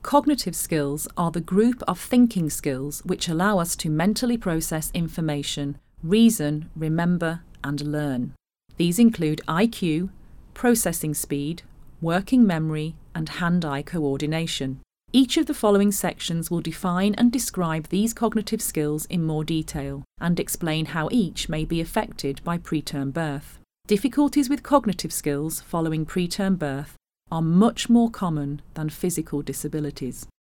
Cognitive skills are the group of thinking skills which allow us to mentally process information, reason, remember, and learn. These include IQ, processing speed, working memory, and hand-eye coordination. Each of the following sections will define and describe these cognitive skills in more detail and explain how each may be affected by preterm birth. Difficulties with cognitive skills following preterm birth are much more common than physical disabilities.